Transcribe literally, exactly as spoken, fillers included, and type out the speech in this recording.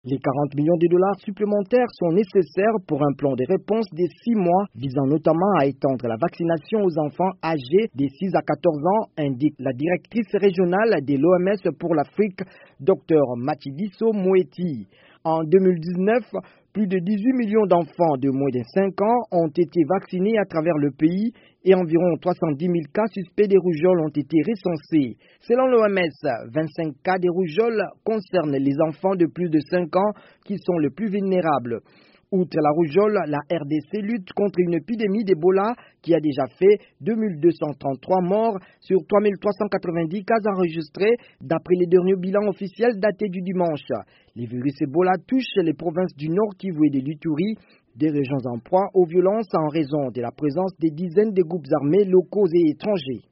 Les quarante millions de dollars supplémentaires sont nécessaires pour un plan de réponse de six mois visant notamment à étendre la vaccination aux enfants âgés de six à quatorze ans, indique la directrice régionale de l'O M S pour l'Afrique, Dr Matshidiso Moeti. En deux mille dix-neuf, plus de dix-huit millions d'enfants de moins de cinq ans ont été vaccinés à travers le pays et environ trois cent dix mille cas suspects de rougeole ont été recensés. Selon l'O M S, vingt-cinq cas de rougeole concernent les enfants de plus de cinq ans qui sont les plus vulnérables. Outre la rougeole, la R D C lutte contre une épidémie d'Ebola qui a déjà fait deux mille deux cent trente-trois morts sur trois mille trois cent quatre-vingt-dix cas enregistrés d'après les derniers bilans officiels datés du dimanche. Les virus Ebola touchent les provinces du Nord Kivu et de l'Ituri, des régions en proie aux violences en raison de la présence des dizaines de groupes armés locaux et étrangers.